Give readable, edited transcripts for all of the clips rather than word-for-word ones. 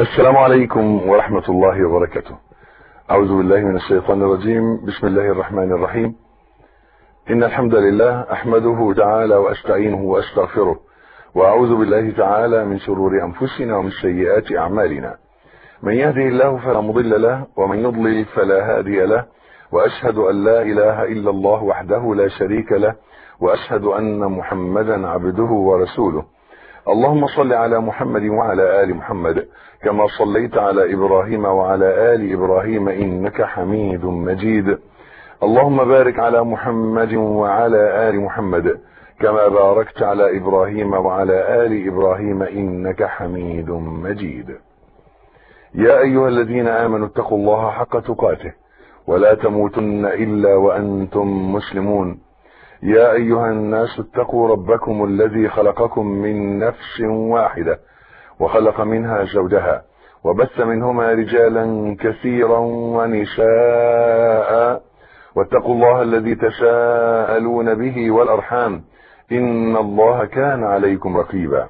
السلام عليكم ورحمة الله وبركاته. أعوذ بالله من الشيطان الرجيم. بسم الله الرحمن الرحيم. إن الحمد لله أحمده تعالى وأستعينه وأستغفره، وأعوذ بالله تعالى من شرور أنفسنا ومن سيئات أعمالنا. من يهده الله فلا مضل له، ومن يضلل فلا هادي له، وأشهد أن لا إله إلا الله وحده لا شريك له، وأشهد أن محمدا عبده ورسوله. اللهم صل على محمد وعلى آل محمد كما صليت على إبراهيم وعلى آل إبراهيم إنك حميد مجيد. اللهم بارك على محمد وعلى آل محمد كما باركت على إبراهيم وعلى آل إبراهيم إنك حميد مجيد. يا أيها الذين آمنوا اتقوا الله حق تقاته ولا تموتن إلا وأنتم مسلمون. يا أيها الناس اتقوا ربكم الذي خلقكم من نفس واحدة وخلق منها زوجها وبث منهما رجالا كثيرا ونساء، واتقوا الله الذي تساءلون به والأرحام إن الله كان عليكم رقيبا.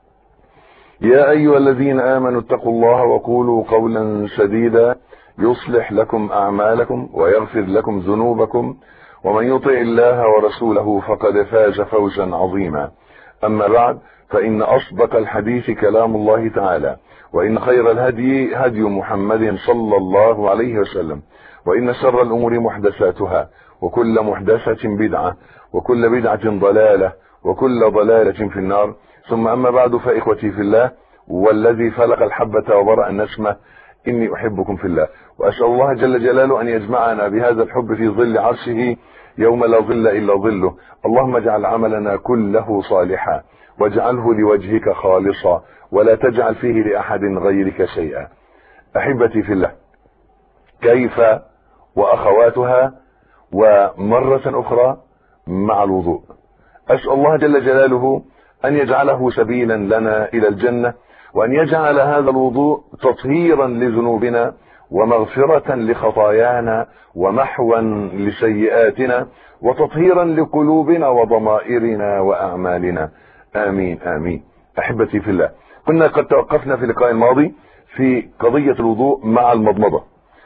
يا أيها الذين آمنوا اتقوا الله وقولوا قولا سديدا يصلح لكم أعمالكم ويغفر لكم ذنوبكم، ومن يطع الله ورسوله فقد فاز فوزا عظيما. أما بعد، فإن أصدق الحديث كلام الله تعالى، وإن خير الهدي هدي محمد صلى الله عليه وسلم، وإن شر الأمور محدثاتها، وكل محدثة بدعة، وكل بدعة ضلالة، وكل ضلالة في النار. ثم أما بعد، فإخوتي في الله، والذي فلق الحبة وبرأ النسمة، إني أحبكم في الله، وأسأل الله جل جلاله أن يجمعنا بهذا الحب في ظل عرشه يوم لا ظل إلا ظله. اللهم اجعل عملنا كله صالحا، واجعله لوجهك خالصا، ولا تجعل فيه لأحد غيرك شيئا. أحبتي في الله، كيف وأخواتها ومرة أخرى مع الوضوء. أسأل الله جل جلاله أن يجعله سبيلا لنا إلى الجنة، وأن يجعل هذا الوضوء تطهيرا لذنوبنا ومغفرة لخطايانا ومحوا لسيئاتنا وتطهيرا لقلوبنا وضمائرنا وأعمالنا. آمين آمين. أحبتي في الله، كنا قد توقفنا في اللقاء الماضي في قضية الوضوء مع المضمضة،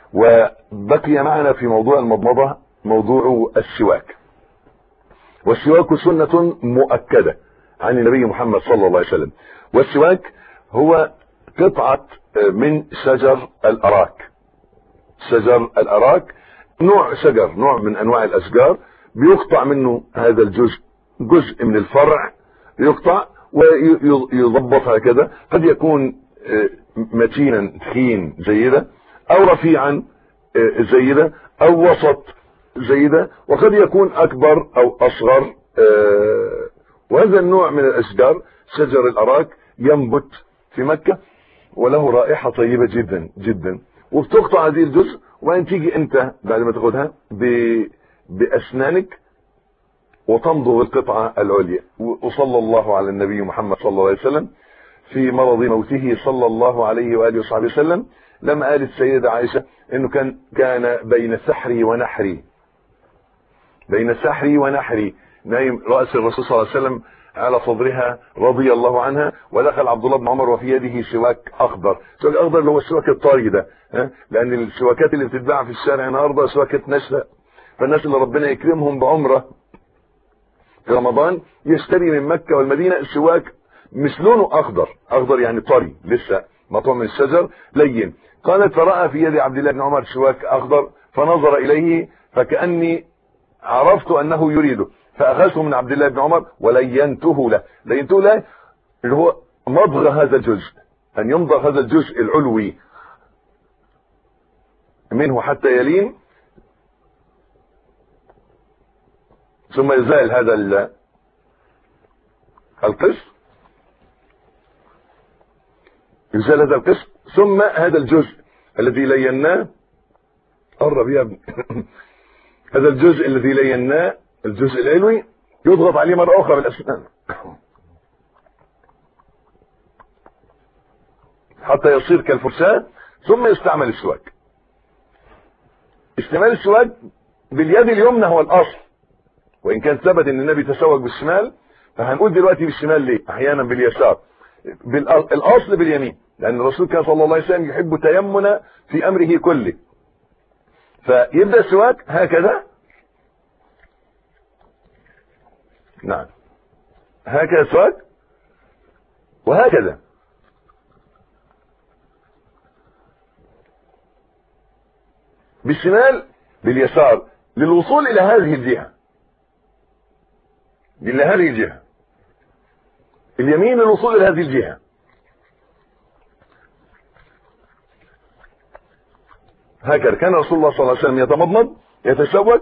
وبقي معنا في موضوع المضمضة موضوع السواك. والسواك سنة مؤكدة عن النبي محمد صلى الله عليه وسلم. والسواك هو قطعة من شجر الأراك. شجر الأراك نوع من أنواع الأشجار، بيقطع منه هذا الجزء، جزء من الفرع يقطع ويضبط هكذا. قد يكون متينا تخين زي ده، أو رفيعا زي ده، أو وسط زي ده، وقد يكون أكبر أو أصغر. وهذا النوع من الأشجار شجر الأراك ينبت في مكة، وله رائحة طيبة جدا جدا. وبتقطع هذه الجزء، وان تيجي انت بعد ما تاخدها بأسنانك وتمضغ القطعة العليا. وصلى الله على النبي محمد صلى الله عليه وسلم في مرض موته صلى الله عليه وآله وصحبه وسلم، لما قالت السيدة عائشة انه كان بين سحري ونحري، بين سحري ونحري، نايم رأس الرسول صلى الله عليه وسلم على صدرها رضي الله عنها، ودخل عبد الله بن عمر وفي يده سواك اخضر. سواك اخضر اللي هو السواك الطري ده، لان السواكات اللي بتتباع في الشارع النهارده سواكات نشفه. فالناس اللي ربنا يكرمهم بعمره في رمضان يشتري من مكه والمدينه السواك مش لونه اخضر يعني طري لسه مطعم من الشجر لين. قالت فراى في يد عبد الله بن عمر سواك اخضر، فنظر اليه فكاني عرفت انه يريده، فأخذته من عبد الله بن عمر ولينته له. لينته له اللي هو مضغ هذا الجزء، أن يمضغ هذا الجزء العلوي منه حتى يلين، ثم يزال هذا القسم، يزال هذا القسم، ثم هذا الجزء الذي ليناه قرب يا ابني هذا الجزء الذي ليناه الجزء العلوي يضغط عليه مرة أخرى بالأسنان حتى يصير كالفرشاة، ثم يستعمل السواك. استعمال السواك باليد اليمنى هو الأصل، وإن كان ثبت أن النبي تسوق بالشمال، فهنقول دلوقتي بالشمال ليه، أحيانا باليسار. الأصل باليمين، لأن الرسول كان صلى الله عليه وسلم يحب تيمنا في أمره كله. فيبدأ السواك هكذا، نعم هكذا السواك، وهكذا بالشمال باليسار للوصول إلى هذه الجهة، إلى هذه الجهة، اليمين للوصول إلى هذه الجهة. هكذا كان رسول الله صلى الله عليه وسلم يتمضمض يتسوك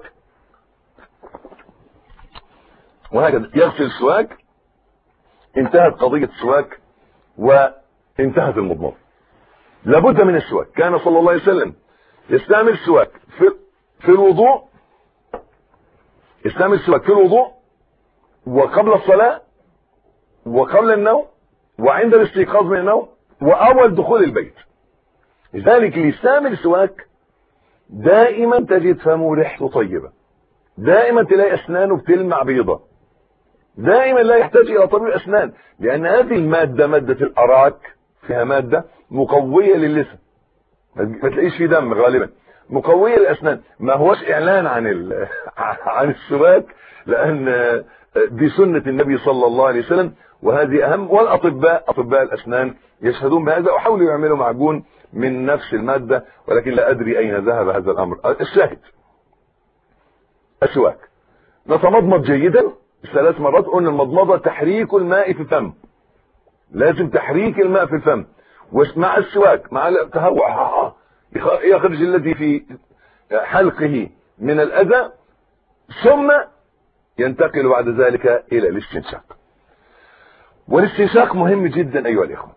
وهكذا يغسل السواك. انتهت قضية السواك وانتهت المضمضة. لابد من السواك. كان صلى الله عليه وسلم يستعمل السواك في الوضوء، يستعمل السواك في الوضوء وقبل الصلاة وقبل النوم وعند الاستيقاظ من النوم وأول دخول البيت. لذلك اللي يستعمل السواك دائما تجد فمه ريحته طيبة، دائما تلاقي أسنانه بتلمع بيضة، دائما لا يحتاج إلى طبيب أسنان، لأن هذه المادة مادة الأراك فيها مادة مقوية للسان، ما تلاقيش في دم غالبا، مقوية للأسنان. ما هوش إعلان عن السواك، لأن دي سنة النبي صلى الله عليه وسلم وهذه أهم. والأطباء أطباء الأسنان يشهدون بهذا وحاولوا يعملوا معجون من نفس المادة، ولكن لا أدري أين ذهب هذا الأمر. الشاهد السواك نتمضمض جيدا 3 مرات. قلنا المضمضة تحريك الماء في الفم، لازم تحريك الماء في الفم، ومع السواك مع التهوع يخرج الذي في حلقه من الأذى، ثم ينتقل بعد ذلك إلى الاستنشاق. والاستنشاق مهم جدا أيها الإخوة.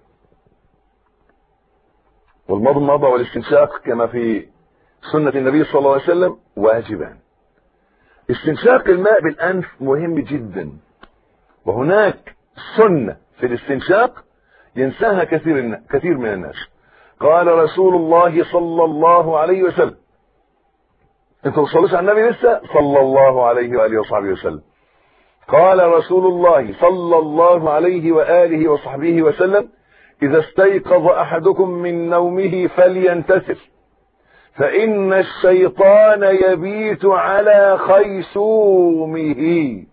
والمضمضة والاستنشاق كما في سنة النبي صلى الله عليه وسلم واجبان. استنشاق الماء بالأنف مهم جدا، وهناك سنة في الاستنشاق ينساها كثير من الناس. قال رسول الله صلى الله عليه وسلم، انتوا وصلوش على النبي لسه صلى الله عليه وآله وصحبه وسلم. قال رسول الله صلى الله عليه وآله وصحبه وسلم: إذا استيقظ أحدكم من نومه فلينتسل، فإن الشيطان يبيت على خيشومه.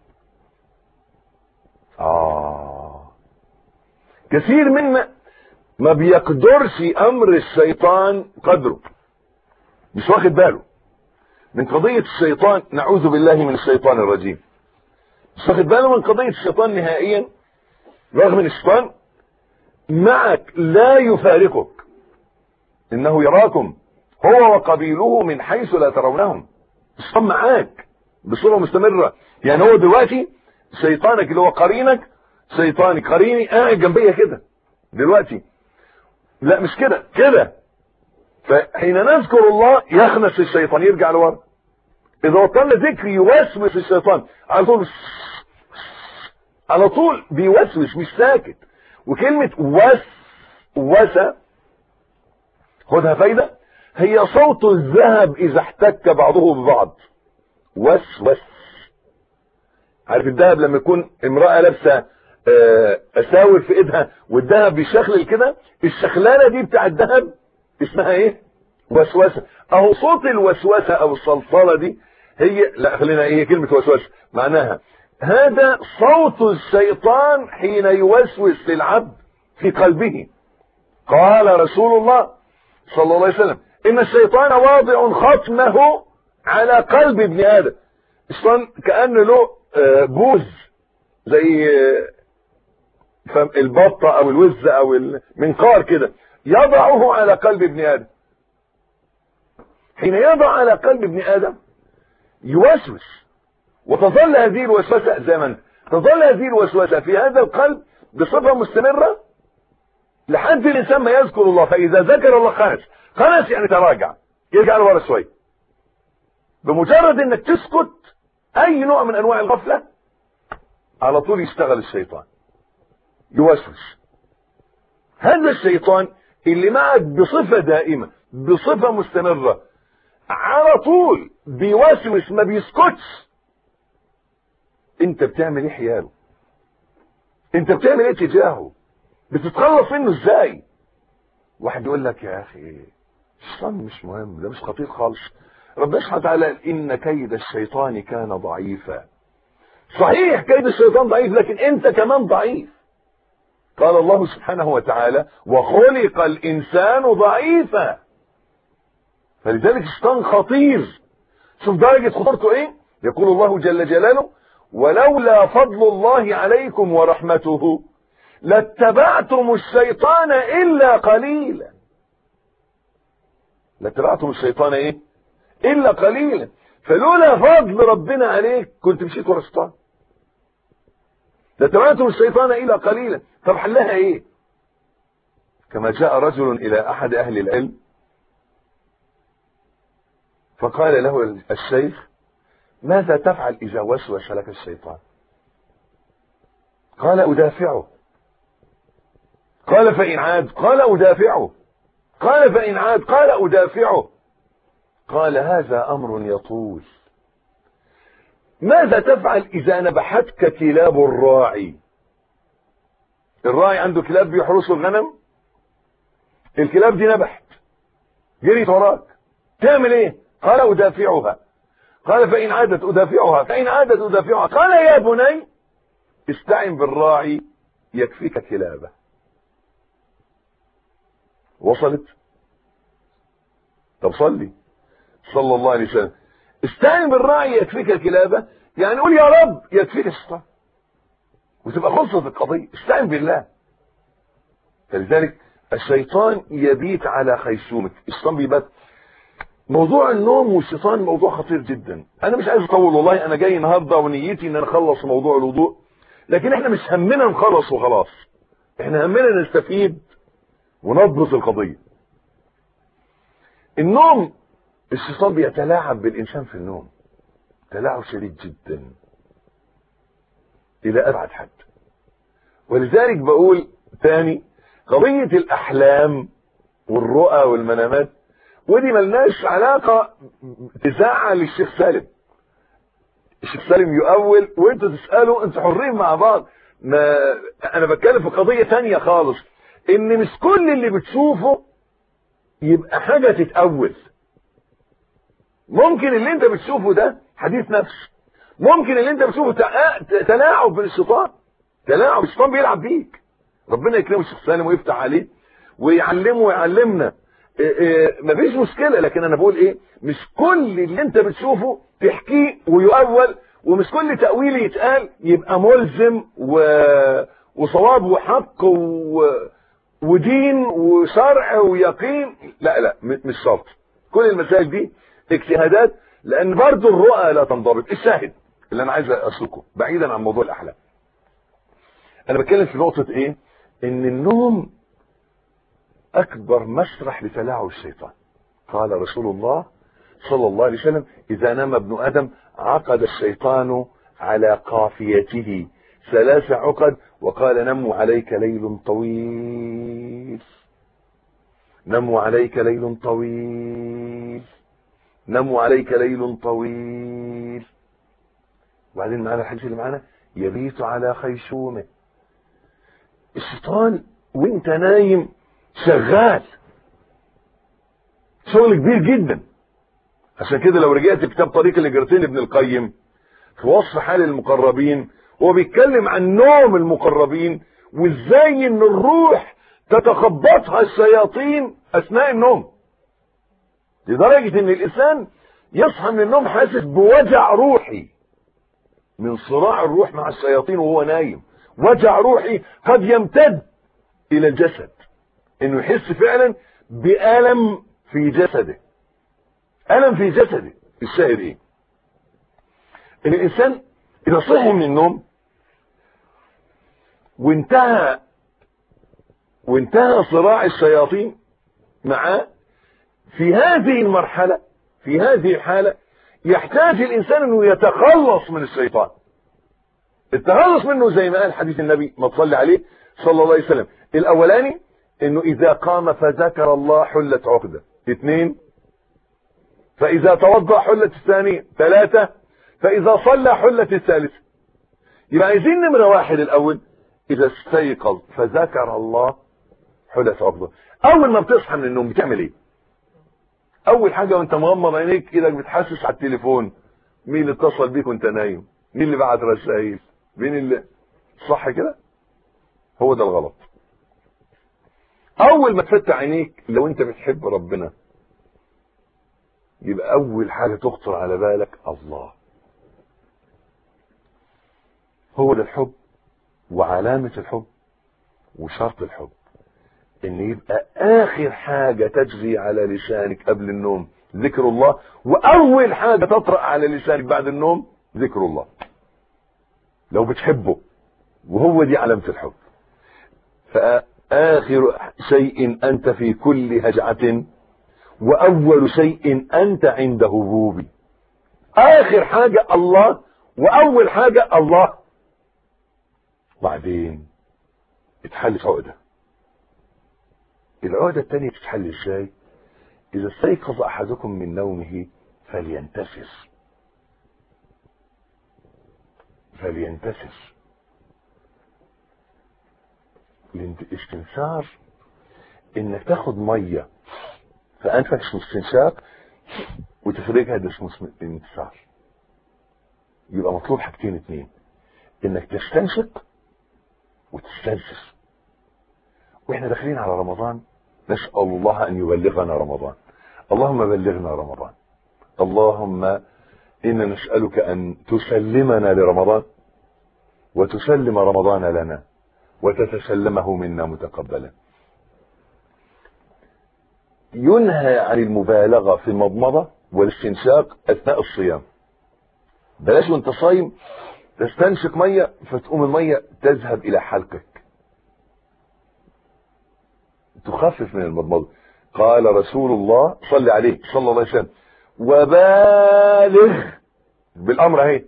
كثير منا ما بيقدرش أمر الشيطان قدره، مش واخد باله من قضية الشيطان. نعوذ بالله من الشيطان الرجيم. مش واخد باله من قضية الشيطان نهائيا، رغم ان الشيطان معك لا يفارقك، انه يراكم هو وقبيله من حيث لا ترونهم. الشيطان معاك بصورة مستمرة. يعني هو دلوقتي شيطانك اللي هو قرينك، شيطاني قريني قاعد جنبيا كده دلوقتي، لا مش كده كده. فحين نذكر الله يخنس الشيطان يرجع لورا. اذا وصلنا ذكر يوسوس الشيطان على طول بيوسوس مش ساكت. وكلمة وسوسة خدها فايدة، هي صوت الذهب اذا احتك بعضه ببعض. وسوس. عارف الذهب لما يكون امرأة لابسة اساور في ايدها والذهب بيشخلل كده، الشخلانة دي بتاع الذهب اسمها ايه؟ وسوسة. اهو صوت الوسوسة او الصلصلة دي هي، لا خلينا ايه كلمة وسوسة معناها هذا صوت الشيطان حين يوسوس للعبد في قلبه. قال رسول الله صلى الله عليه وسلم: ان الشيطان واضع خصمه على قلب ابن ادم. الشيطان كأنه له بوز زي البطة او الوزة او المنقار كده، يضعه على قلب ابن ادم. حين يضع على قلب ابن ادم يوسوس، وتظل هذه الوسوسة زي ما انت تظل هذه الوسوسة في هذا القلب بصفة مستمرة لحد الانسان ما يذكر الله. فاذا ذكر الله خنس يعني تراجع، يرجع لورا شويه. بمجرد انك تسكت اي نوع من انواع الغفلة على طول يشتغل الشيطان يوسوس. هذا الشيطان اللي معك بصفة دائمة بصفة مستمرة على طول بيوسوس ما بيسكتش، انت بتعمل ايه حياله؟ انت بتعمل ايه تجاهه؟ بتتخلص منه ازاي؟ واحد يقول لك يا اخي الشيطان مش مهم، ده مش خطير خالص. ربنا سبحانه وتعالى قال ان كيد الشيطان كان ضعيفا. صحيح كيد الشيطان ضعيف، لكن انت كمان ضعيف. قال الله سبحانه وتعالى وخلق الانسان ضعيفا. فلذلك الشيطان خطير. شوف درجة خطورته ايه. يقول الله جل جلاله ولولا فضل الله عليكم ورحمته لاتبعتم الشيطان الا قليلا. لاتبعتم الشيطان ايه الا قليلا. فلولا فضل ربنا عليك كنت مشيت ورا الشيطان. لاتبعتم الشيطان الا قليلا. طب حلها ايه؟ كما جاء رجل الى احد اهل العلم فقال له الشيخ ماذا تفعل اذا وسوس لك الشيطان؟ قال ادافعه. قال فإن عاد؟ قال أدافعه. قال فإن عاد؟ قال أدافعه. قال هذا أمر يطول. ماذا تفعل إذا نبحتك كلاب الراعي؟ الراعي عنده كلاب بيحرسوا الغنم، الكلاب دي نبحت جريت وراك، تعمل ايه؟ قال أدافعها. قال فإن عادت أدافعها. فإن عادت أدافعها. قال يا بني استعن بالراعي يكفيك كلابه. وصلت؟ طب صلي صلى الله عليه وسلم. استعن بالراعي يكفيك كلابه، يعني قول يا رب يكفيك الشيطان وتبقى خلصت القضيه. استعن بالله. فلذلك الشيطان يبيت على خيشومك. الشيطان بيبات. موضوع النوم والشيطان موضوع خطير جدا. انا مش عايز اطول والله، انا جاي النهارده ونيتي ان انا اخلص موضوع الوضوء، لكن احنا مش همنا نخلص وخلاص، احنا همنا نستفيد ونضبط القضيه. النوم الشيطان بيتلاعب بالانسان في النوم تلاعب شديد جدا الى ابعد حد. ولذلك بقول تاني قضيه الاحلام والرؤى والمنامات، ودي ملناش علاقه تزعل الشيخ سالم. الشيخ سالم يؤول وانتوا تسالوا، انتوا حرين مع بعض. ما انا بتكلم في قضيه ثانيه خالص، ان مش كل اللي بتشوفه يبقى حاجه تتأول. ممكن اللي انت بتشوفه ده حديث نفس، ممكن اللي انت بتشوفه تلاعب بالشيطان، تلاعب. الشيطان بيلعب بيك. ربنا يكرمه الشيخ سالم ويفتح عليه ويعلمه ويعلمنا. مفيش مشكله، لكن انا بقول ايه، مش كل اللي انت بتشوفه تحكيه ويؤول، ومش كل تأويل يتقال يبقى ملزم وصواب وحق ودين وشرع ويقين. لا لا، مش شرط. كل المسائل دي اجتهادات، لان برضو الرؤى لا تنضبط. الشاهد اللي انا عايز اسلكه بعيدا عن موضوع الاحلام، انا بتكلم في نقطه ايه، ان النوم اكبر مسرح لتلاعب الشيطان. قال رسول الله صلى الله عليه وسلم اذا نام ابن ادم عقد الشيطان على قافيته 3 عقد، وقال نموا عليك ليل طويل، نموا عليك ليل طويل، نموا عليك ليل طويل. وبعدين معنا الحديث اللي معنا يبيت على خيشومه. الشيطان وانت نايم شغال شغل كبير جدا. عشان كده لو رجعت كتاب طريق الهجرتين ابن القيم في وصف حال المقربين، هو بيتكلم عن نوم المقربين وازاي ان الروح تتخبطها الشياطين اثناء النوم، لدرجة ان الانسان يصحى من النوم حاسس بوجع روحي من صراع الروح مع الشياطين وهو نايم. وجع روحي قد يمتد الى الجسد، انه يحس فعلا بألم في جسده، ألم في جسده. الشاهد ايه، ان الانسان اذا صحي من النوم وانتهى صراع الشياطين معاه، في هذه المرحلة في هذه الحالة يحتاج الانسان انه يتخلص من الشيطان. التخلص منه زي ما قال حديث النبي ما تصلي عليه صلى الله عليه وسلم، الاولاني انه اذا قام فذكر الله حلت عقدة، 2 فاذا توضأ حلت الثانية، 3 فاذا صلى حلت الثالثة. يبقى عايزين نمرة 1 الاول اذا استيقظ فذكر الله حدث افضل. اول ما بتصحى من النوم بتعمل ايه؟ اول حاجه وانت مغمض عينيك ايدك بتحسس على التليفون، مين اللي اتصل بيك وانت نايم، مين اللي بعت رسائل، مين اللي، صح كده؟ هو ده الغلط. اول ما تفتح عينيك لو انت بتحب ربنا يبقى اول حاجه تخطر على بالك الله. هو ده الحب، وعلامه الحب وشرط الحب ان يبقى اخر حاجه تجري على لسانك قبل النوم ذكر الله، واول حاجه تطرأ على لسانك بعد النوم ذكر الله لو بتحبه. وهو دي علامه الحب. فآخر شيء أنت في كل هجعة، وأول شيء أنت عند هبوبي. آخر حاجة الله، وأول حاجة الله. بعدين اتحلت عقدة. العقدة الثانية تتحل ازاي؟ إذا استيقظ أحدكم من نومه فلينتفس. فلينتفس. الاستنثار انك تاخد ميه فانفك اسمه استنشاق وتخرجها، ده اسمه انتصار. يبقى مطلوب حاجتين اتنين، انك تستنشق وتستنفس. واحنا داخلين على رمضان نسأل الله ان يبلغنا رمضان. اللهم بلغنا رمضان. اللهم انا نسألك ان تسلمنا لرمضان وتسلم رمضان لنا وتتسلمه منا متقبلا. ينهى عن المبالغة في المضمضة والاستنشاق أثناء الصيام. بلاش وانت صايم تستنشق مية فتقوم المية تذهب إلى حلقك، تخفف من المضمضة. قال رسول الله صلى عليه صلى الله عليه وسلم وبالغ، بالأمر اهي،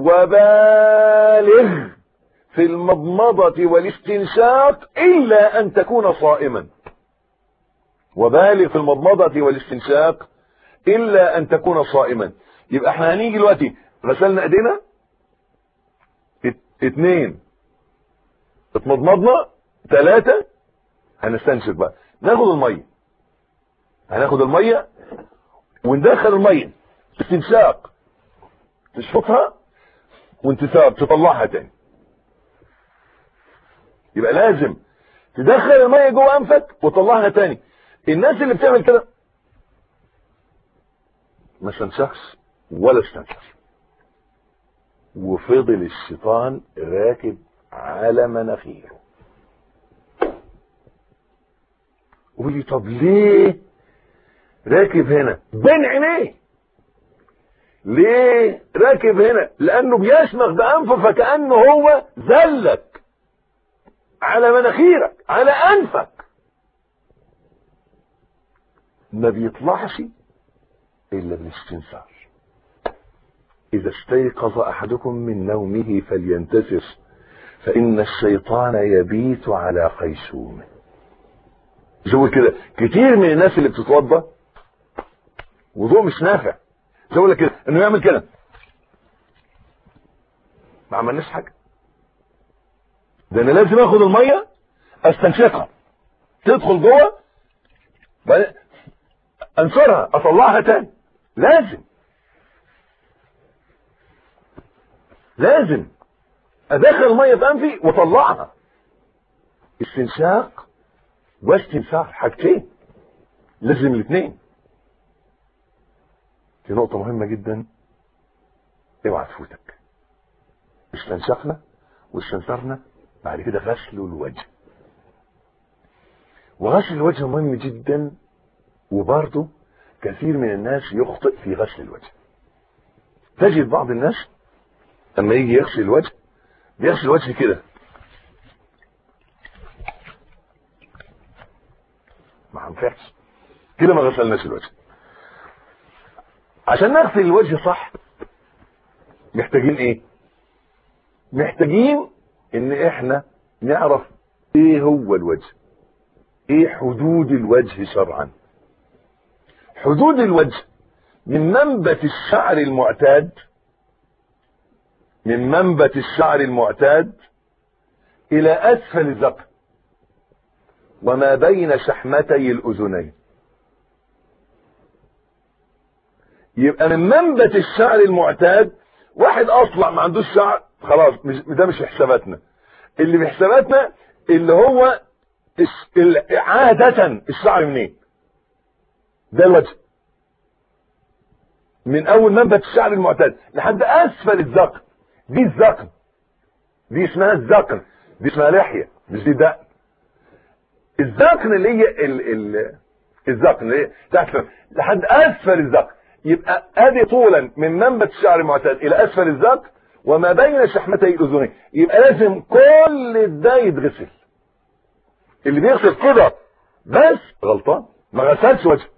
وبالغ في المضمضة والاستنشاق إلا أن تكون صائما. وبالغ في المضمضة والاستنشاق إلا أن تكون صائما. يبقى احنا هنيجي دلوقتي غسلنا ايدينا، اتنين اتمضمضنا، تلاتة هنستنشق بقى. هناخد المية وندخل المية استنشاق، تشفطها وانتصاب تطلعها تاني. يبقى لازم تدخل المية جوه انفك وتطلعها تاني. الناس اللي بتعمل كده ما استنشقش ولا استنشق، وفضل الشيطان راكب على مناخيره. قول لي طب ليه راكب هنا بين عينيه؟ ليه راكب هنا؟ لانه بيشمخ بانفه فكأنه هو ذلك على مناخيرك على انفك، ما بيطلعش الا بالاستنثار. اذا استيقظ احدكم من نومه فلينتفس فان الشيطان يبيت على خيشومه. زي كده كتير من الناس اللي بتتوضى وضوء مش نافع، زي كده انه يعمل كده، ما عملناش حاجه. ده انا لازم اخد الميه استنشقها تدخل جوه انشرها اطلعها تاني. لازم ادخل الميه في انفي واطلعها. استنشاق واستنثار حاجتين، لازم الاثنين. في نقطة مهمة جدا اوعى تفوتك. استنشقنا واستنثرنا، بعد كده غسل الوجه. وغسل الوجه مهم جدا، وبرضه كثير من الناس يخطئ في غسل الوجه. تجد بعض الناس لما يجي يغسل الوجه بيغسل الوجه كده، ما ينفعش كده، ما غسلناش الوجه. عشان نغسل الوجه صح محتاجين ايه؟ محتاجين ان احنا نعرف ايه هو الوجه، ايه حدود الوجه شرعا. حدود الوجه من منبت الشعر المعتاد الى اسفل الذقن. وما بين شحمتي الأذنين. يبقى من منبت الشعر المعتاد، واحد اصلا ما عندوش شعر خلاص ده مش في حساباتنا. اللي في حساباتنا اللي هو عادة الشعر منين؟ ده الوجه. من اول منبت الشعر المعتاد لحد اسفل الذقن، دي الذقن، دي اسمها الذقن، دي اسمها لحية مش دي دقن. الذقن اللي هي الذقن اللي هي تحت لحد اسفل الذقن. يبقى ادي طولا من منبت الشعر المعتاد الى اسفل الذقن وما بين شحمتي الاذنين. يبقى لازم كل ده يتغسل. اللي بيغسل كده بس غلطان، ما غسلش وجه.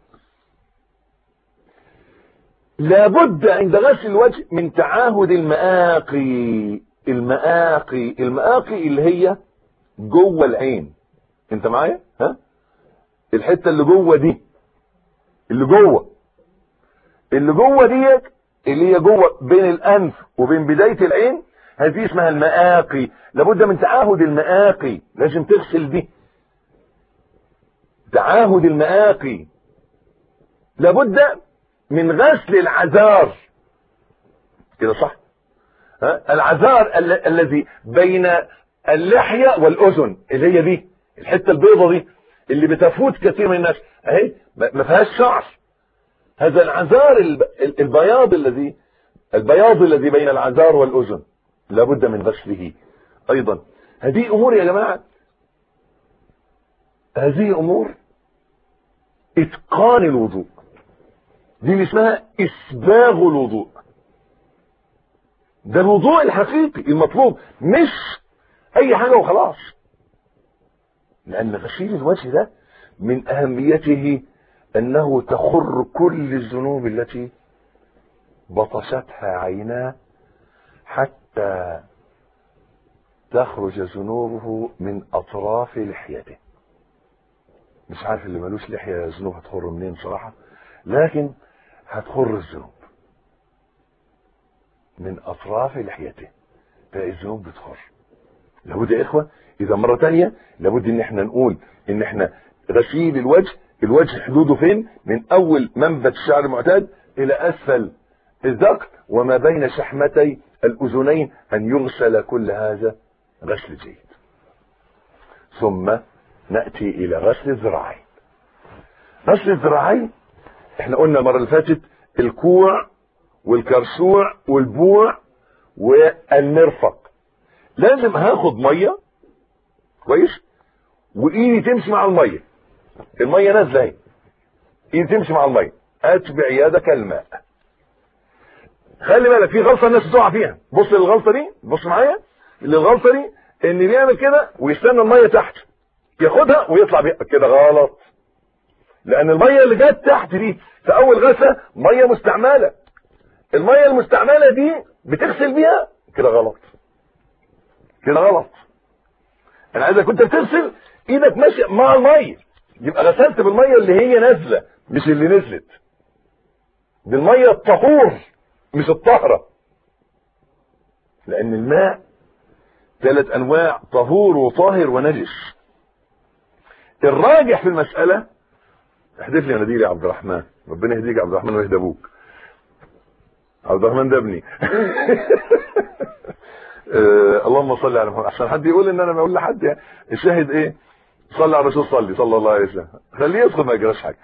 لابد عند غسل الوجه من تعاهد المآقي. المآقي اللي هي جوه العين. انت معايا؟ ها؟ الحته اللي جوه دي، اللي جوه ديت، اللي هي جوه بين الانف وبين بدايه العين، هذه اسمها المآقي. لابد من تعاهد المآقي، لازم تغسل دي. تعاهد المآقي. لابد من غسل العذار. كده صح؟ ها؟ العذار الذي بين اللحية والأذن، اللي هي دي الحتة البيضة دي اللي بتفوت كثير من الناس اهي ما فيهاش شعر. هذا العذار البياض الذي بين العذار والأذن لابد من غسله أيضا. هذه أمور يا جماعة، هذه أمور إتقان الوضوء، دي اللي اسمها إسباغ الوضوء. ده الوضوء الحقيقي المطلوب، مش أي حاجة وخلاص. لأن غسيل الوجه ده من أهميته أنه تخر كل الذنوب التي بطشتها عيناه حتى تخرج ذنوبه من أطراف لحيته. مش عارف اللي ملوش لحية ذنوب هتخر منين صراحة، لكن هتخر الذنوب من أطراف لحيته. فالذنوب بتخر. لابد يا إخوة إذا مرة تانية لابد إن احنا نقول إن احنا غسيل الوجه حدوده فين؟ من أول منبت الشعر المعتاد إلى أسفل الذقن وما بين شحمتي الأذنين، أن يغسل كل هذا غسل جيد. ثم نأتي إلى غسل الذراعين. غسل الذراعين احنا قلنا المرة اللي فاتت الكوع والكرسوع والبوع والمرفق. لازم هاخد مية كويس وإيدي تمشي مع المية نازلة اهي، إيدي تمشي مع المية، أتبع يدك الماء. خلي بالك في غلطة الناس بتقع فيها. بص للغلطة دي، بص معايا للغلطة دي، إن بيعمل كده ويستنى المية تحت ياخدها ويطلع بيها كده غلط. لأن المية اللي جت تحت دي في أول غسلة مية مستعملة. المية المستعملة دي بتغسل بيها كده غلط. أنا عايزك كنت بتغسل إيدك ماشية مع المية، يبقى غسلت بالمية اللي هي نازلة مش اللي نزلت. بالمية الطهور مش الطهرة. لأن الماء 3 أنواع: طهور وطاهر ونجس. الراجح في المسألة، احذف لي مناديل يا عبد الرحمن، ربنا يهديك يا عبد الرحمن ويهدى ابوك. عبد الرحمن ده ابني. اللهم صل على محمد. عشان حد يقول ان انا بقول لحد يعني الشاهد ايه؟ صلى على الرسول، صلى الله عليه وسلم، خليه يدخل ما يجراش حاجه.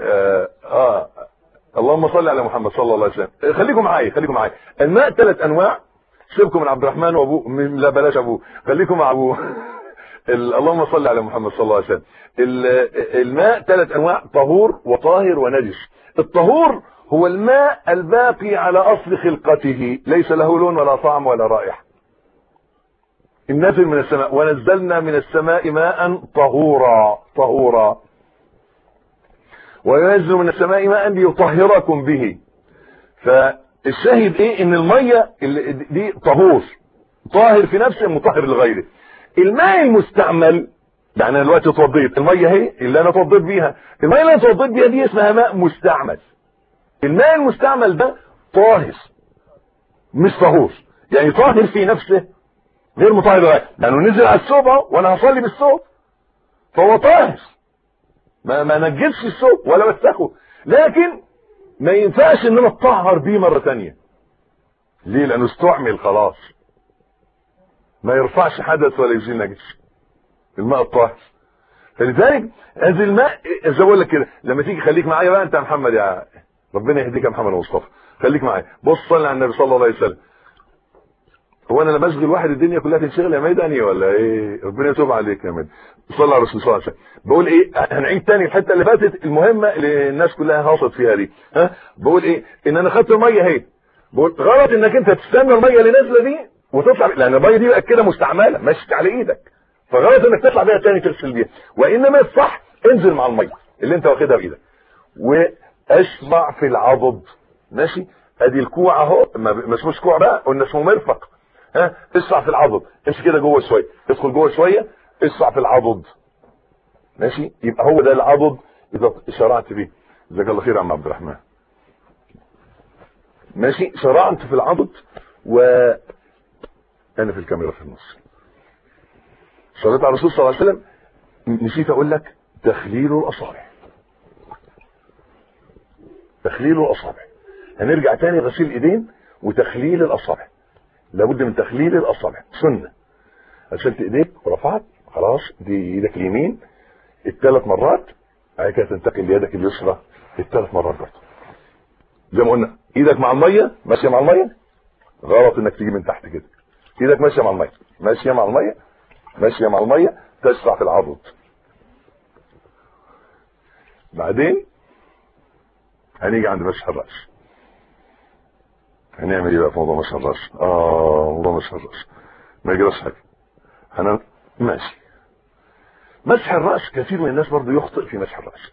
اللهم صل على محمد صلى الله عليه وسلم. خليكم معايا. الماء 3 انواع. سيبكم من عبد الرحمن وابوه، لا بلاش ابوه، خليكم مع ابوه. اللهم صل على محمد صلى الله عليه وسلم. الماء 3 انواع: طهور وطاهر ونجس. الطهور هو الماء الباقي على اصل خلقته، ليس له لون ولا طعم ولا رائحه. النازل من السماء، ونزلنا من السماء ماء طهورا وينزل من السماء ماء ليطهركم به. فالشاهد ايه؟ ان الميه دي طاهر في نفسه، مطهر لغيره. الماء المستعمل، يعني انا دلوقتي اتوضيت، الميه اهي اللي انا اتوضيت بيها، الميه اللي انا اتوضيت بيها دي اسمها ماء مستعمل. الماء المستعمل ده طاهر مش طهور، يعني طاهر في نفسه غير مطهر لغيره. لانه نزل على الثوب اهو وانا هصلي بالثوب، فهو طاهر، ما نجسش الثوب ولا وسخه، لكن ما ينفعش ان انا اتطهر بيه مره ثانيه. ليه؟ لانه استعمل خلاص، ما يرفعش حدث ولا يزيل نجس الماء الطاهر. فلذلك هذا الماء زي ما بقول لك كده، لما تيجي خليك معايا بقى انت يا محمد، يا ربنا يهديك يا محمد مصطفى، خليك معايا. بص صلي على النبي صلى الله عليه وسلم. هو انا لما بشغل واحد الدنيا كلها تنشغل يا ميداني ولا ايه؟ ربنا يتوب عليك يا ميداني. صلى على الرسول صلى الله عليه وسلم. بقول ايه؟ هنعيد تاني الحته اللي فاتت المهمه اللي الناس كلها هاصت فيها دي. بقول ايه؟ ان انا خدت الميه اهي. بقول غلط انك انت تستنى الميه اللي نازله دي وتطلع، لان الميه دي بقت كده مستعمله ماشيه على ايدك، فغلط انك تطلع بيها تاني تغسل بيها. وانما الصح انزل مع الميه اللي انت واخدها بايدك واشبع في العضد. ماشي؟ ادي الكوع اهو، ما اسموش كوع بقى، قلنا اسمه مرفق. اسرع في العضد، امشي كده جوه شويه، ادخل جوه شويه، اسرع في العضد. ماشي؟ يبقى هو ده العضد اذا شرعت فيه. جزاك الله خير يا عم عبد الرحمن. ماشي؟ شرعت في العضد انا في الكاميرا في النص. صليت على الرسول صلى الله عليه وسلم. نسيت اقول لك تخليل الاصابع. تخليل الاصابع، هنرجع تاني غسيل الايدين وتخليل الاصابع. لابد من تخليل الاصابع، سنه. غسلت ايديك ورفعت خلاص، دي ايدك اليمين الثلاث مرات، بعد كده تنتقل ليدك اليسرى الثلاث مرات برضه. زي ما قلنا ايدك مع الميه ماشيه مع الميه، غلط انك تيجي من تحت كده. ايدك ماشيه مع الميه، ماشيه مع الميه، ماشيه مع الميه، تشرع في العضد. بعدين هنيجي عند مسح الراس. هنعمل ايه بقى في موضوع مسح الراس؟ موضوع مسح الراس ما يجراش حاجه. ماشي. مسح الراس كثير من الناس برضه يخطئ في مسح الراس.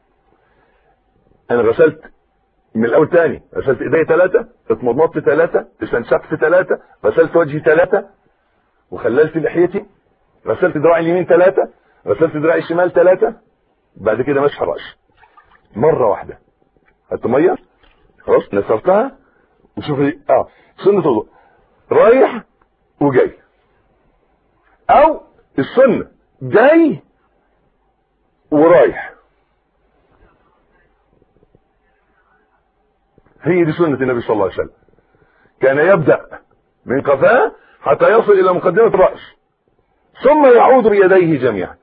انا غسلت من الاول تاني، غسلت ايدي 3، اتمضمضت 3، استنشقت 3، غسلت وجهي 3 وخللت لحيتي، غسلت دراعي اليمين 3، غسلت دراعي الشمال 3. بعد كده مسح الراس مره واحده. خدت ميه خلاص نثرتها وشوف سنه الوضوء رايح وجاي، او السنه جاي ورايح. هي دي سنه النبي صلى الله عليه وسلم. كان يبدا من قفاه حتى يصل الى مقدمه الراس، ثم يعود بيديه جميعا.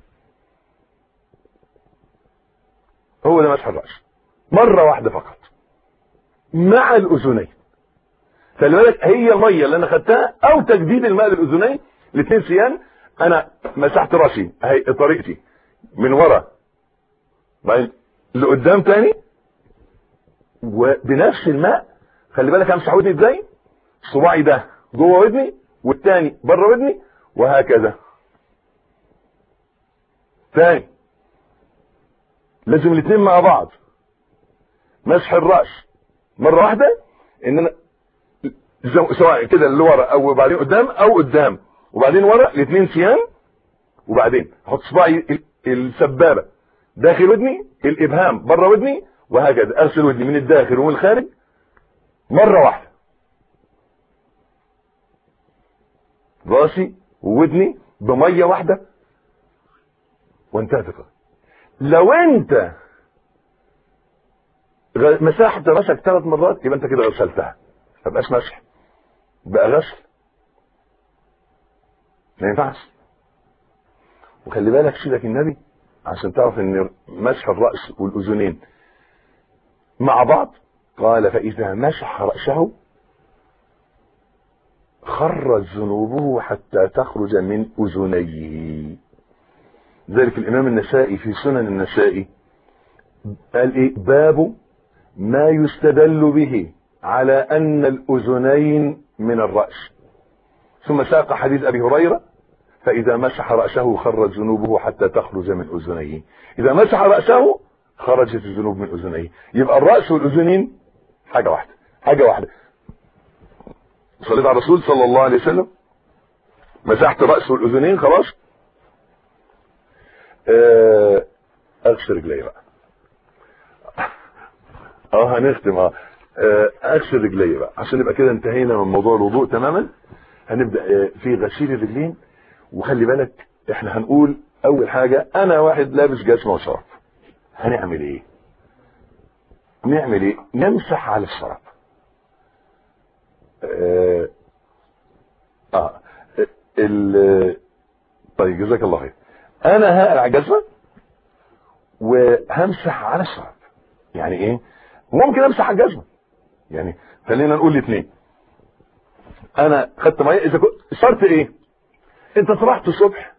هو ده مسح الراس مره واحده فقط مع الاذنين. خلي بالك هي الميه اللي انا خدتها او تجديد الماء للاذنين الاثنين سيان. انا مسحت راسي اهي طريقتي من ورا بعدين لقدام تاني وبنفس الماء. خلي بالك امسح ودني ازاي؟ صباعي ده جوه ودني والتاني بره ودني وهكذا. تاني لازم الاثنين مع بعض. مسح الراس مره واحده ان انا سواء كده اللي ورا او بعدين قدام او قدام وبعدين ورا الاثنين سيان، وبعدين احط صباعي السبابه داخل ودني، الابهام بره ودني وهكذا. اغسل ودني من الداخل ومن الخارج مره واحده. راسي وودني بميه واحده وانتهت القصه. لو انت مسحت راسك 3 مرات يبقى انت كده غسلتها، ما بقاش مسح، بقى غسل. ما ينفعش. وخلي بالك سيدك النبي عشان تعرف ان مسح الراس والاذنين مع بعض قال فاذا مسح راسه خرج ذنوبه حتى تخرج من اذنيه. ذلك الامام النسائي في سنن النسائي قال ايه؟ باب ما يستدل به على ان الاذنين من الراس. ثم ساق حديث ابي هريره فاذا مسح راسه خرج ذنوبه حتى تخرج من اذنيه. اذا مسح راسه خرجت الذنوب من اذنيه. يبقى الراس والاذنين حاجه واحده، حاجه واحده. صليت على الرسول صلى الله عليه وسلم. مسحت الراس والاذنين خلاص. اغسل رجلي بقى. هنختم اغسل رجلي بقى عشان نبقى كده انتهينا من موضوع الوضوء تماما. هنبدا في غسيل الرجلين. وخلي بالك احنا هنقول اول حاجة انا واحد لابس جزمة وشراب، هنعمل ايه؟ نمسح على الشراب. طيب جزاك الله خير. انا هقلع الجزمة وهمسح على الشراب. يعني ايه؟ ممكن امسح على الجزمة، يعني خلينا نقول الاثنين. انا خدت ميه، اذا كنت شرط ايه؟ انت صبحت الصبح،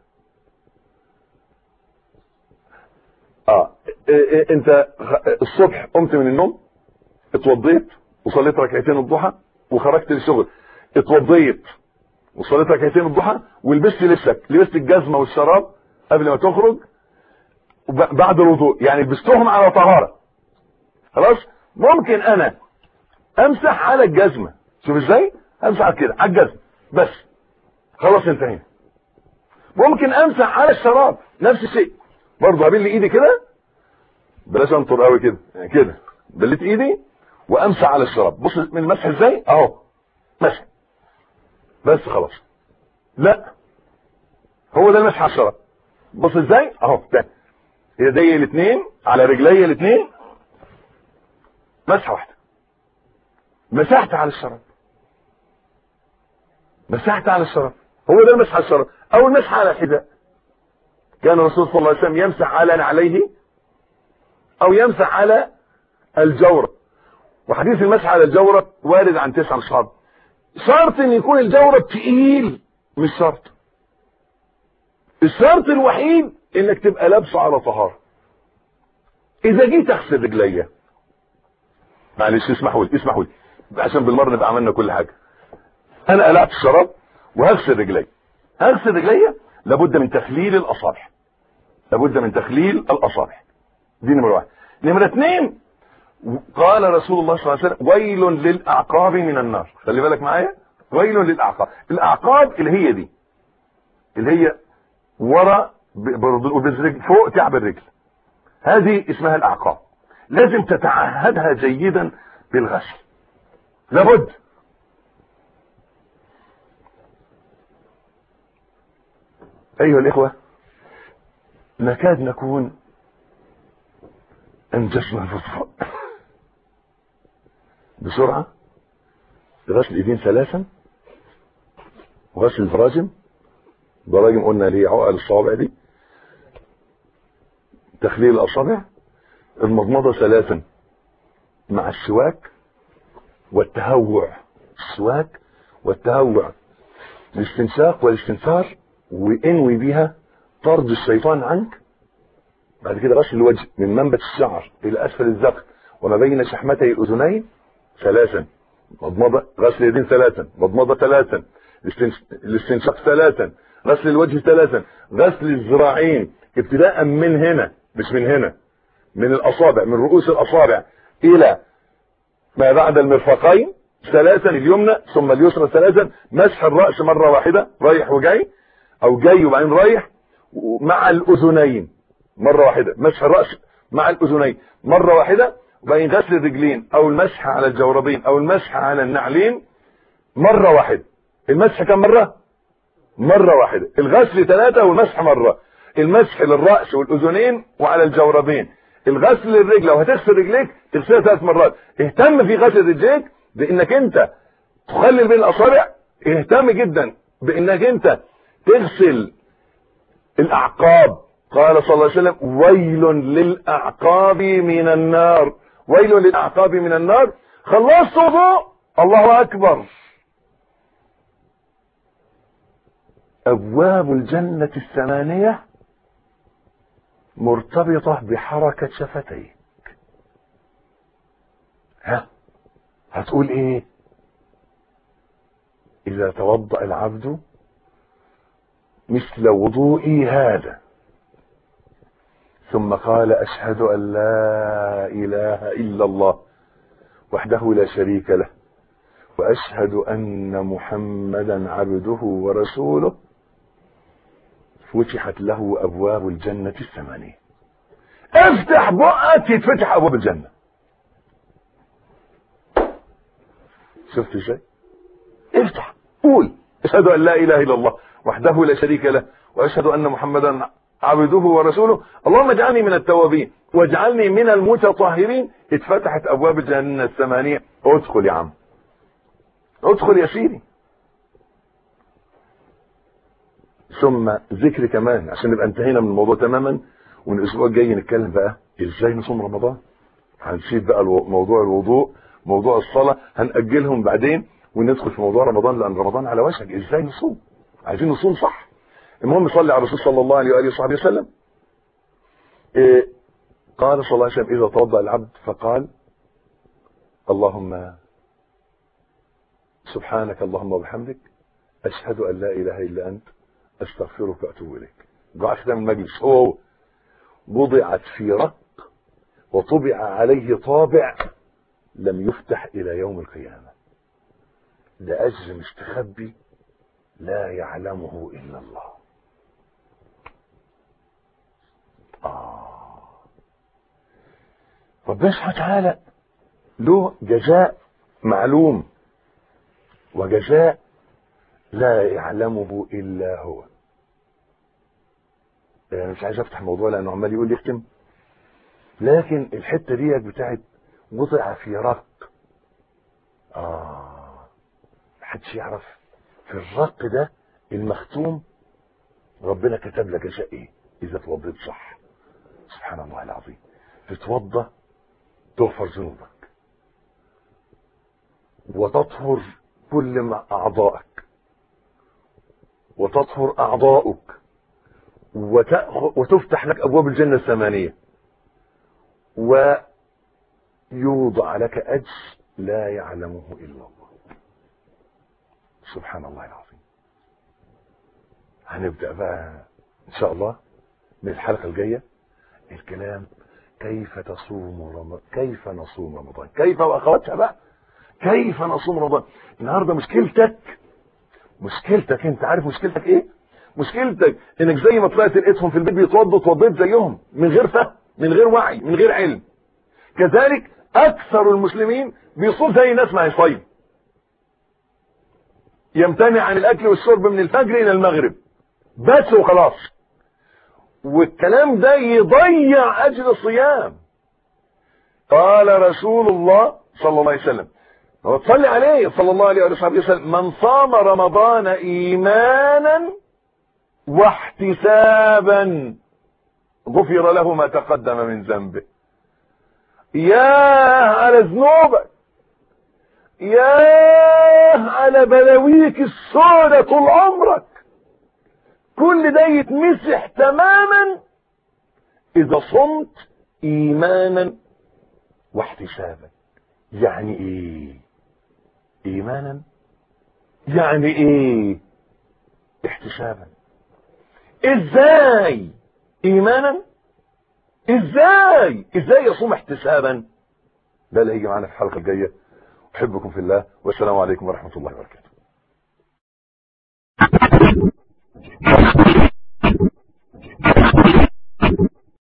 انت الصبح قمت من النوم، اتوضيت وصليت ركعتين الضحى وخرجت للشغل، اتوضيت وصليت ركعتين الضحى ولبست لبست الجزمه والشراب قبل ما تخرج بعد الوضوء، يعني لبستهم على طهاره. خلاص، ممكن انا امسح على الجزمه. شوف ازاي امسح كده على الجزمه بس، خلاص انتهينا. ممكن امسح على الشراب نفس الشيء برضه، هبل ايدي كده، بلاش انطر قوي كده، يعني كده بليت ايدي وامسح على الشراب. بص من المسح ازاي اهو، مسح بس خلاص. لا، هو ده المسح على الشراب. بص ازاي اهو، ده ايدي الاثنين على رجلي الاثنين، مسحه واحده، مسحت على الشراب، مسحت على الشراب. هو ده المسح على الشراب. او المسح على الحذاء، كان الرسول صلى الله عليه وسلم يمسح على نعليه او يمسح على الجورة. وحديث المسح على الجورة وارد عن 9 اصحاب. شرط ان يكون الجورة تقيل، مش شرط. الشرط الوحيد انك تبقى لابسه على طهارة. اذا جيت اغسل رجليا، معلش اسمحوا لي عشان بالمره نبقى عملنا كل حاجه. انا قلعت الشراب وهغسل رجلي، لابد من تخليل الاصابع، دي نمره 1. نمره 2، قال رسول الله صلى الله عليه وسلم ويل للاعقاب من النار. خلي بالك معايا، ويل للاعقاب. الاعقاب اللي هي دي، اللي هي ورا بالرجل فوق كعب الرجل، هذه اسمها الاعقاب. لازم تتعهدها جيدا بالغسل، لابد. ايها الاخوة، نكاد نكون انجزنا الفطر بسرعة. غسل الايدين 3، وغسل البراجم قلنا ليه عقل الصوابع دي، تخليل الاصابع، المضمضة 3 مع السواك والتهوع، الاستنشاق والاستنثار، وانوي بيها طرد الشيطان عنك. بعد كده غسل الوجه من منبت الشعر الى اسفل الذقن وما بين شحمتي الاذنين 3، مضمضة، غسل اليدين 3، مضمضة 3، الاستنشاق 3، غسل الوجه 3، غسل الذراعين ابتداء من هنا، مش من هنا، من الاصابع، من رؤوس الاصابع الى ما بعد المرفقين 3، اليمنى ثم اليسرى 3، مسح الراس مره واحده رايح وجاي، او جاي وبعدين رايح، مع الاذنين مره واحده، مسح الراس مع الاذنين مره واحده، وبعدين غسل الرجلين او المسح على الجوربين او المسح على النعلين مره واحده. المسح كم مره؟ مره واحده. الغسل 3 والمسح مره. المسح للراس والاذنين وعلى الجوربين. الغسل للرجل، لو هتغسل رجليك تغسلها 3 مرات. اهتم في غسل رجليك بانك انت تخلل بين الاصابع، اهتم جدا بانك انت تغسل الاعقاب. قال صلى الله عليه وسلم ويل للاعقاب من النار، ويل للاعقاب من النار. خلصت وضوء، الله اكبر، ابواب الجنة 8 مرتبطة بحركة شفتيك. هتقول ايه؟ اذا توضأ العبد مثل وضوئي هذا ثم قال اشهد ان لا اله الا الله وحده لا شريك له واشهد ان محمدا عبده ورسوله، فتحت له ابواب الجنة 8. افتح بقك يتفتح ابواب الجنة. شفت ازاي؟ افتح، قول اشهد ان لا اله الا الله وحده لا شريك له واشهد ان محمدا عبده ورسوله اللهم اجعلني من التوابين واجعلني من المتطهرين، اتفتحت ابواب الجنة الثمانية. ادخل يا عم، ادخل يا سيدي. ثم ذكر كمان عشان نبقى انتهينا من الموضوع تماما، والاسبوع الجاي نتكلم بقى ازاي نصوم رمضان. هنسيب بقى موضوع الوضوء، موضوع الصلاة هنأجلهم بعدين، وندخل في موضوع رمضان، لان رمضان على وشك. ازاي نصوم؟ عايزين نصوم صح. المهم صلي على الرسول صلى الله عليه وآله وصحبه وسلم. قال صلى الله عليه وسلم: إذا توضأ العبد فقال: اللهم سبحانك اللهم وبحمدك أشهد أن لا إله إلا أنت أستغفرك وأتوب إليك. دعاء ختام المجلس هو وضعت في رق وطبع عليه طابع لم يفتح إلى يوم القيامة. ده أجر مستخبي لا يعلمه إلا الله. ربنا سبحانه وتعالى له جزاء معلوم وجزاء لا يعلمه إلا هو. يعني مش عايز افتح موضوع لأنه عمال يقول لي اختم، لكن الحتة دي بتاعت وضع في رق. محدش يعرف في الرق ده المختوم ربنا كتب لك جزاء ايه اذا توضيت صح. سبحان الله العظيم. تتوضى تغفر ذنوبك وتطهر كل اعضائك وتطهر اعضاؤك وتفتح لك ابواب الجنة الثمانية، ويوضع لك اجر لا يعلمه الا الله. سبحان الله العظيم. هنبدأ بقى ان شاء الله من الحلقة الجاية الكلام كيف تصوم رمضان، كيف نصوم رمضان، كيف واخواتها بقى كيف نصوم رمضان. النهارده مشكلتك انت عارف مشكلتك ايه؟ مشكلتك انك زي ما طلعت لقيتهم في البيت بيتوضوا توضيت زيهم من غير فهم، من غير وعي، من غير علم. كذلك اكثر المسلمين بيصوم زي الناس ما يصيم، يمتنع عن الاكل والشرب من الفجر الى المغرب بس وخلاص، والكلام ده يضيع اجر الصيام. قال رسول الله صلى الله عليه وسلم، وتصلي عليه صلى الله عليه وسلم: من صام رمضان ايمانا واحتسابا غفر له ما تقدم من ذنبه. ياه على ذنوبك، ياه على بلاويك السودة طول عمرك، كل ده يتمسح تماما اذا صمت ايمانا واحتسابا. يعني ايه ايمانا؟ يعني ايه احتسابا؟ ازاي ايمانا؟ ازاي يصوم احتسابا؟ ده اللي هيجي معانا في الحلقة الجاية. احبكم في الله، والسلام عليكم ورحمة الله وبركاته.